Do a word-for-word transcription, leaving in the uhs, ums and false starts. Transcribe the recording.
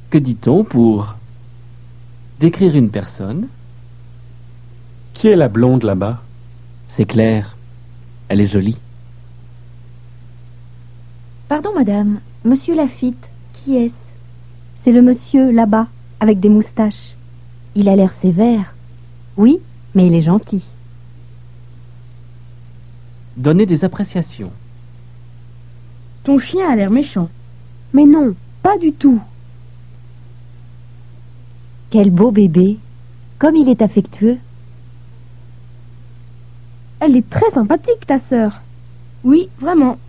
Que dit-on pour décrire une personne? Qui est la blonde là-bas? C'est clair. Elle est jolie. Pardon, madame. Monsieur Lafitte, qui est-ce? C'est le monsieur là-bas, avec des moustaches. Il a l'air sévère. Oui, mais il est gentil. Donnez des appréciations. Ton chien a l'air méchant. Mais non, pas du tout. Quel beau bébé. Comme il est affectueux. Elle est très sympathique, ta sœur. Oui, vraiment.